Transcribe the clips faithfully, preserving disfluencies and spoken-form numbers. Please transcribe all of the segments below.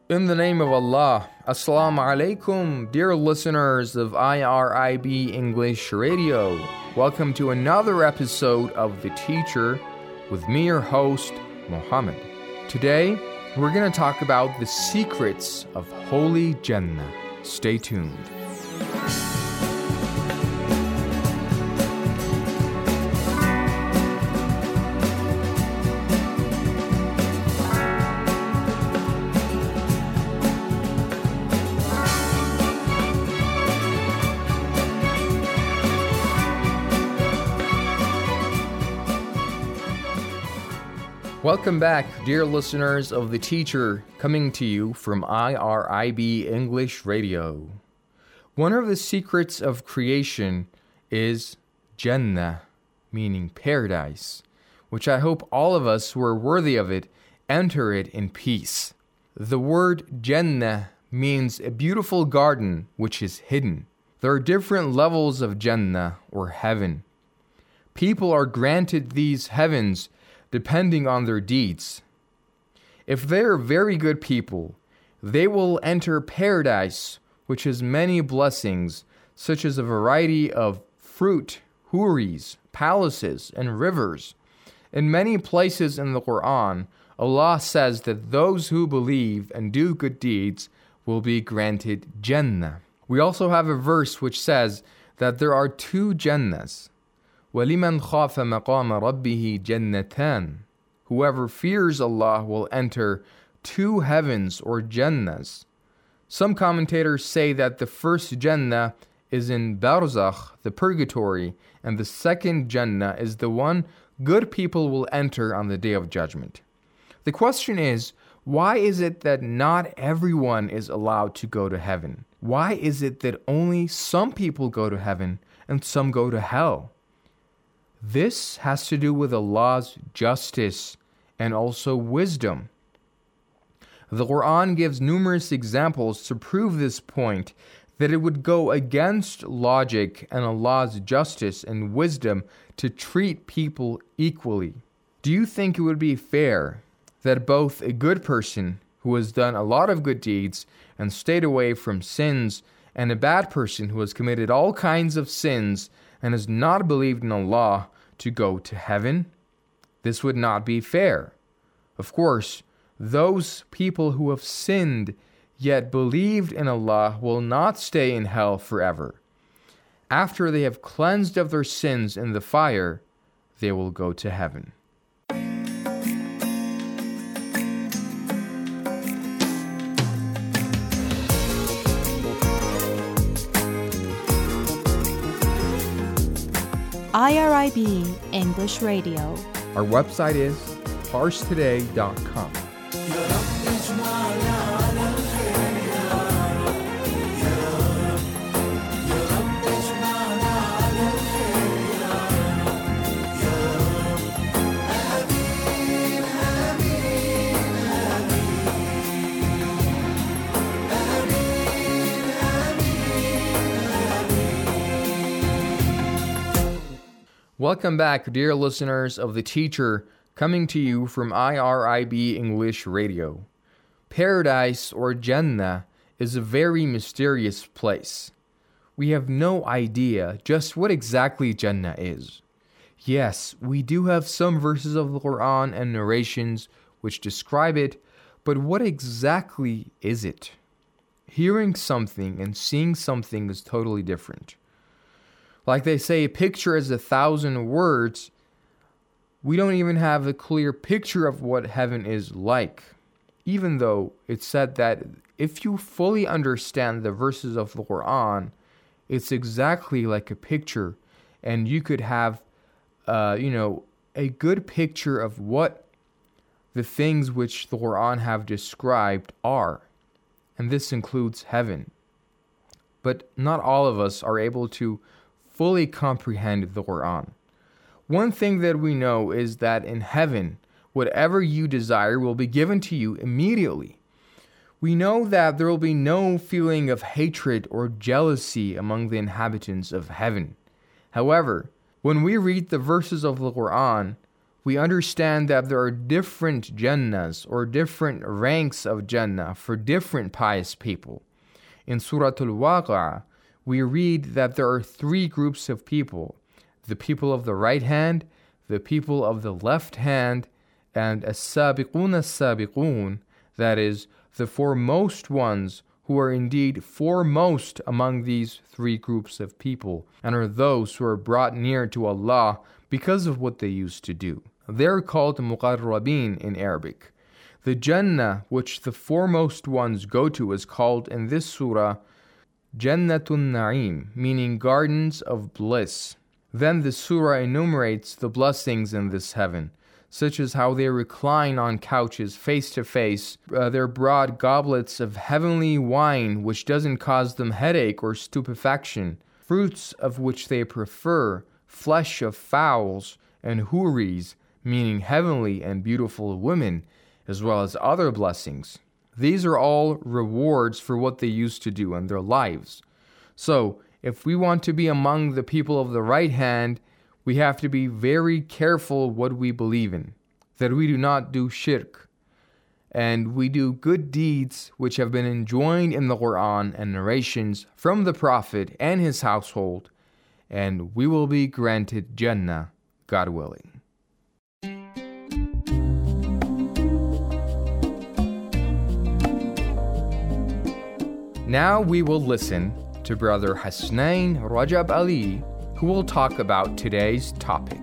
In the name of Allah, Assalamu alaikum, dear listeners of I R I B English Radio. Welcome to another episode of The Teacher with me, your host, Mohammed. Today, we're going to talk about the secrets of Holy Jannah. Stay tuned. Welcome back, dear listeners of The Teacher, coming to you from I R I B English Radio. One of the secrets of creation is Jannah, meaning paradise, which I hope all of us who are worthy of it enter it in peace. The word Jannah means a beautiful garden which is hidden. There are different levels of Jannah, or heaven. People are granted these heavens depending on their deeds. If they are very good people, they will enter paradise, which has many blessings, such as a variety of fruit, houris, palaces, and rivers. In many places in the Quran, Allah says that those who believe and do good deeds will be granted Jannah. We also have a verse which says that there are two Jannahs. وَلِمَنْ خَافَ مَقَامَ رَبِّهِ جَنَّتَانِ. Whoever fears Allah will enter two heavens or Jannahs. Some commentators say that the first Jannah is in Barzakh, the purgatory, and the second Jannah is the one good people will enter on the Day of Judgment. The question is, why is it that not everyone is allowed to go to heaven? Why is it that only some people go to heaven and some go to hell? This has to do with Allah's justice and also wisdom. The Quran gives numerous examples to prove this point, that it would go against logic and Allah's justice and wisdom to treat people equally. Do you think it would be fair that both a good person who has done a lot of good deeds and stayed away from sins and a bad person who has committed all kinds of sins and has not believed in Allah to go to heaven? This would not be fair. Of course, those people who have sinned yet believed in Allah will not stay in hell forever. After they have cleansed of their sins in the fire, they will go to heaven. I R I B English Radio. Our website is parse today dot com. Welcome back, dear listeners of The Teacher, coming to you from I R I B English Radio. Paradise, or Jannah, is a very mysterious place. We have no idea just what exactly Jannah is. Yes, we do have some verses of the Quran and narrations which describe it, but what exactly is it? Hearing something and seeing something is totally different. Like they say, a picture is a thousand words. We don't even have a clear picture of what heaven is like. Even though it's said that if you fully understand the verses of the Quran, it's exactly like a picture. And you could have, uh, you know, a good picture of what the things which the Quran have described are. And this includes heaven. But not all of us are able to fully comprehend the Quran. One thing that we know is that in heaven, whatever you desire will be given to you immediately. We know that there will be no feeling of hatred or jealousy among the inhabitants of heaven. However, when we read the verses of the Quran, we understand that there are different Jannahs or different ranks of Jannah for different pious people. In Surah Al-Waqi'ah, we read that there are three groups of people: the people of the right hand, the people of the left hand, and as-sabiqun as-sabiqun, that is, the foremost ones who are indeed foremost among these three groups of people, and are those who are brought near to Allah because of what they used to do. They're called muqarrabin in Arabic. The Jannah which the foremost ones go to is called in this surah Jannatun Na'im, meaning gardens of bliss. Then the surah enumerates the blessings in this heaven, such as how they recline on couches face to face, uh, they're brought goblets of heavenly wine which doesn't cause them headache or stupefaction, fruits of which they prefer, flesh of fowls, and huris, meaning heavenly and beautiful women, as well as other blessings. These are all rewards for what they used to do in their lives. So, if we want to be among the people of the right hand, we have to be very careful what we believe in, that we do not do shirk, and we do good deeds which have been enjoined in the Quran and narrations from the Prophet and his household, and we will be granted Jannah, God willing. Now we will listen to Brother Hasnain Rajab Ali, who will talk about today's topic.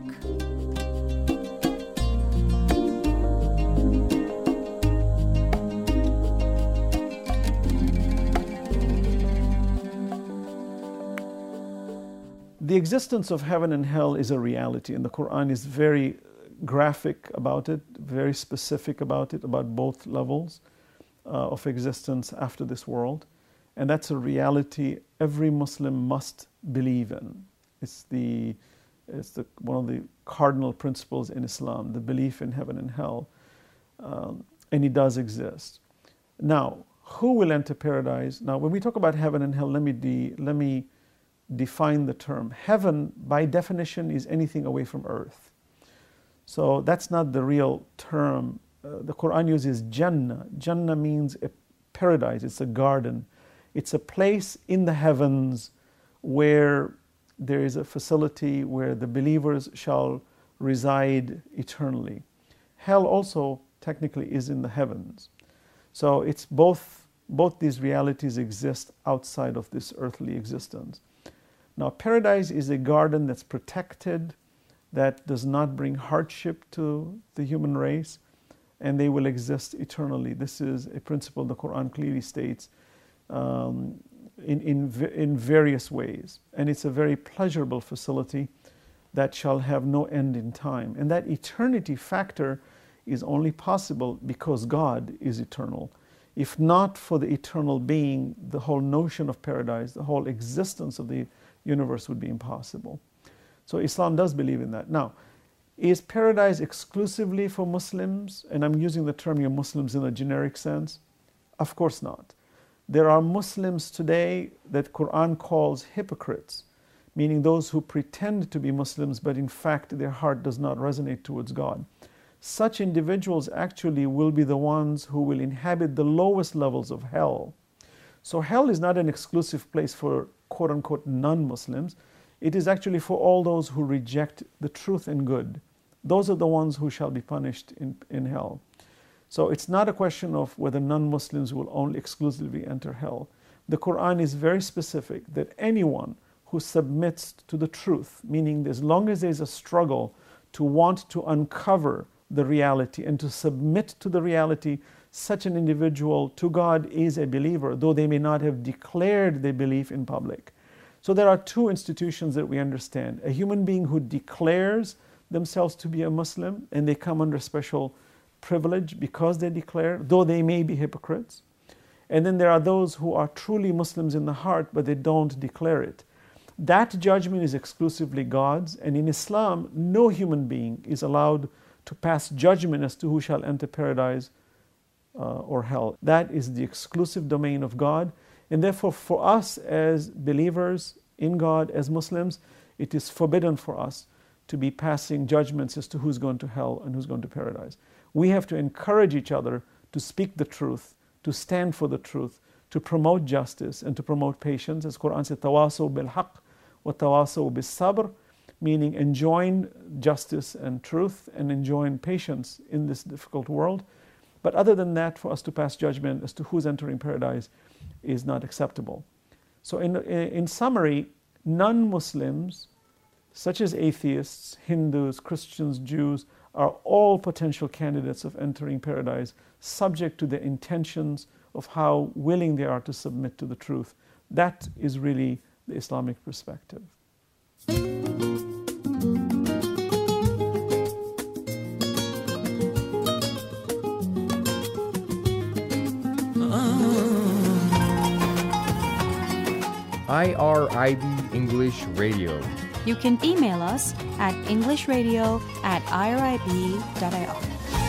The existence of heaven and hell is a reality, and the Quran is very graphic about it, very specific about it, about both levels uh, of existence after this world. And that's a reality every Muslim must believe in. It's the it's the one of the cardinal principles in Islam, the belief in heaven and hell, um, and it does exist. Now, who will enter paradise? Now, when we talk about heaven and hell, let me de, let me define the term. Heaven, by definition, is anything away from earth. So that's not the real term. Uh, the Quran uses Jannah. Jannah means a paradise. It's a garden. It's a place in the heavens where there is a facility where the believers shall reside eternally. Hell also technically is in the heavens. So it's both, both these realities exist outside of this earthly existence. Now, paradise is a garden that's protected, that does not bring hardship to the human race, and they will exist eternally. This is a principle the Quran clearly states um, in, in, in various ways. And it's a very pleasurable facility that shall have no end in time. And that eternity factor is only possible because God is eternal. If not for the eternal being, the whole notion of paradise, the whole existence of the universe would be impossible. So Islam does believe in that. Now, is paradise exclusively for Muslims? And I'm using the term you're Muslims in a generic sense. Of course not. There are Muslims today that Quran calls hypocrites, meaning those who pretend to be Muslims, but in fact their heart does not resonate towards God. Such individuals actually will be the ones who will inhabit the lowest levels of hell. So hell is not an exclusive place for quote-unquote non-Muslims. It is actually for all those who reject the truth and good. Those are the ones who shall be punished in, in hell. So it's not a question of whether non-Muslims will only exclusively enter hell. The Quran is very specific that anyone who submits to the truth, meaning as long as there's a struggle to want to uncover the reality and to submit to the reality, such an individual to God is a believer, though they may not have declared their belief in public. So there are two institutions that we understand. A human being who declares themselves to be a Muslim and they come under special privilege because they declare, though they may be hypocrites. And then there are those who are truly Muslims in the heart, but they don't declare it. That judgment is exclusively God's, and in Islam, no human being is allowed to pass judgment as to who shall enter paradise uh, or hell. That is the exclusive domain of God, and therefore for us as believers in God, as Muslims, it is forbidden for us to be passing judgments as to who's going to hell and who's going to paradise. We have to encourage each other to speak the truth, to stand for the truth, to promote justice and to promote patience. As Quran said, tawasaw bil haqq wa tawasaw bis sabr, meaning enjoin justice and truth and enjoin patience in this difficult world. But other than that, for us to pass judgment as to who's entering paradise is not acceptable. So in, in summary, non-Muslims, such as atheists, Hindus, Christians, Jews, are all potential candidates of entering paradise, subject to the intentions of how willing they are to submit to the truth. That is really the Islamic perspective. I R I B English Radio. You can email us at englishradio at I R I B dot I R.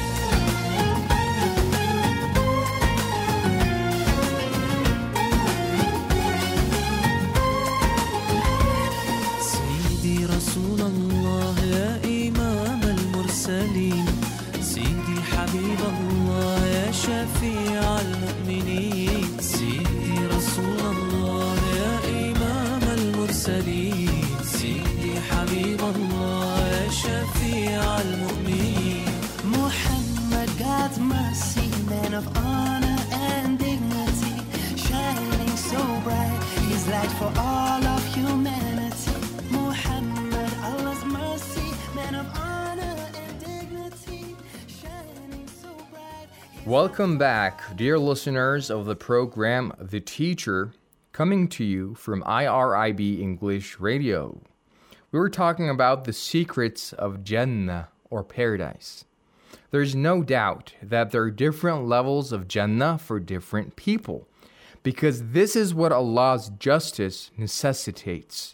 سيدي رسول الله يا إمام المرسلين سيدي حبيب الله يا شفيع المؤمنين سيدي رسول الله يا إمام المرسلين سيدي حبيب الله يا شفيع المؤمنين Muhammad, God's mercy, man of honor and dignity, shining so bright, His light for all of humanity. Muhammad, Allah's mercy, man of honor and dignity, shining so bright. Welcome back, dear listeners of the program The Teacher, coming to you from I R I B English Radio. We were talking about the secrets of Jannah, or paradise. There's no doubt that there are different levels of Jannah for different people, because this is what Allah's justice necessitates.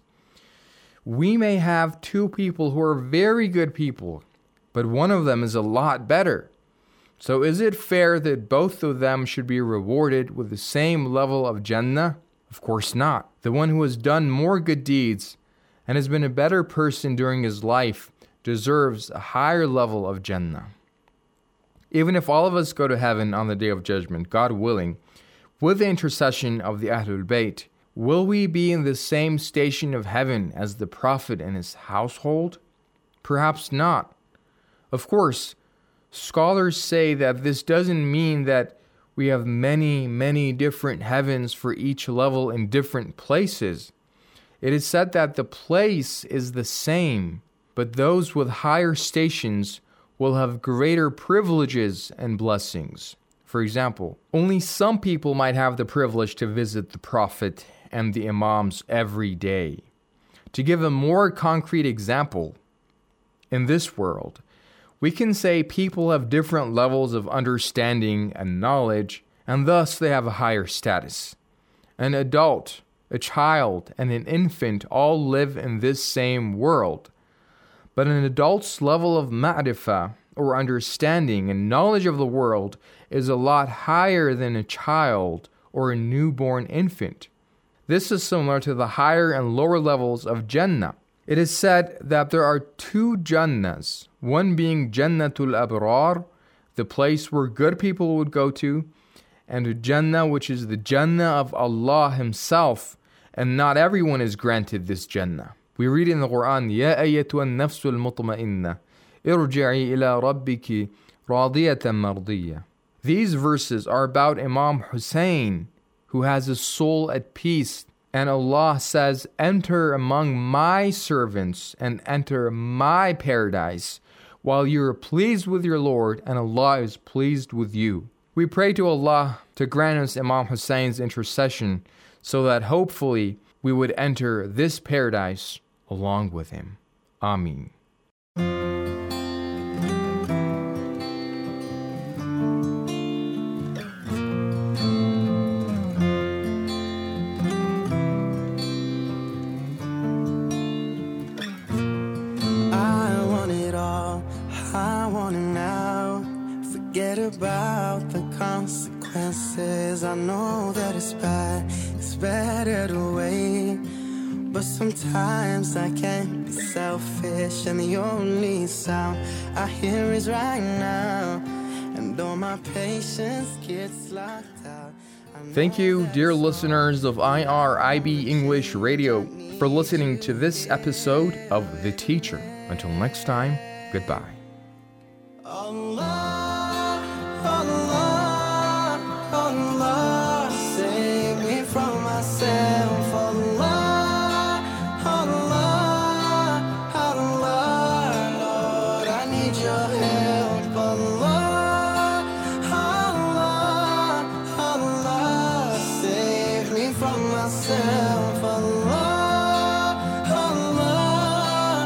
We may have two people who are very good people, but one of them is a lot better. So is it fair that both of them should be rewarded with the same level of Jannah? Of course not. The one who has done more good deeds and has been a better person during his life deserves a higher level of Jannah. Even if all of us go to heaven on the Day of Judgment, God willing, with the intercession of the Ahlul Bayt, will we be in the same station of heaven as the Prophet and his household? Perhaps not. Of course, scholars say that this doesn't mean that we have many, many different heavens for each level in different places. It is said that the place is the same, but those with higher stations will have greater privileges and blessings. For example, only some people might have the privilege to visit the Prophet and the Imams every day. To give a more concrete example, in this world, we can say people have different levels of understanding and knowledge, and thus they have a higher status. An adult, a child, and an infant all live in this same world. But an adult's level of ma'rifah, or understanding and knowledge of the world, is a lot higher than a child or a newborn infant. This is similar to the higher and lower levels of Jannah. It is said that there are two Jannahs, one being Jannatul Abrar, the place where good people would go to, and a Jannah which is the Jannah of Allah Himself, and not everyone is granted this Jannah. We read in the Quran, يَا أَيَّتُهَا النَّفْسُ الْمُطْمَئِنَّةِ ارْجِعِي إِلَىٰ رَبِّكِ رَاضِيَةً مَرْضِيَّةً. These verses are about Imam Hussein, who has his soul at peace, and Allah says, enter among my servants and enter my paradise, while you are pleased with your Lord and Allah is pleased with you. We pray to Allah to grant us Imam Hussein's intercession, so that hopefully we would enter this paradise along with him. Ameen. About the consequences, I know that it's bad, it's better to wait, but But sometimes I can't be selfish, and the only sound I hear is right now, and all my patience gets locked out. Thank you, dear listeners of I R I B English Radio, for listening to this episode of The Teacher. Until next time, goodbye. Allah, Allah, Allah, save me from myself. Allah, Allah, Allah, Lord, I need your help. Allah, Allah, Allah, save me from myself. Allah, Allah,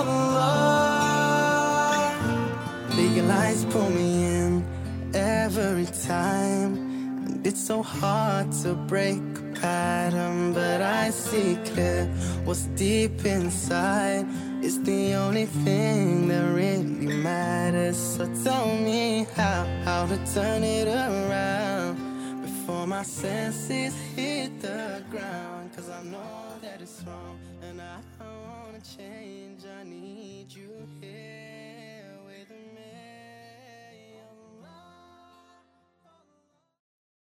Allah. Big lights pull me in every time, and it's so hard to break a pattern, but I see clear what's deep inside is the only thing that really matters. So tell me how, how to turn it around before my senses hit the ground, 'cause I know that it's wrong and I wanna change. I need you here.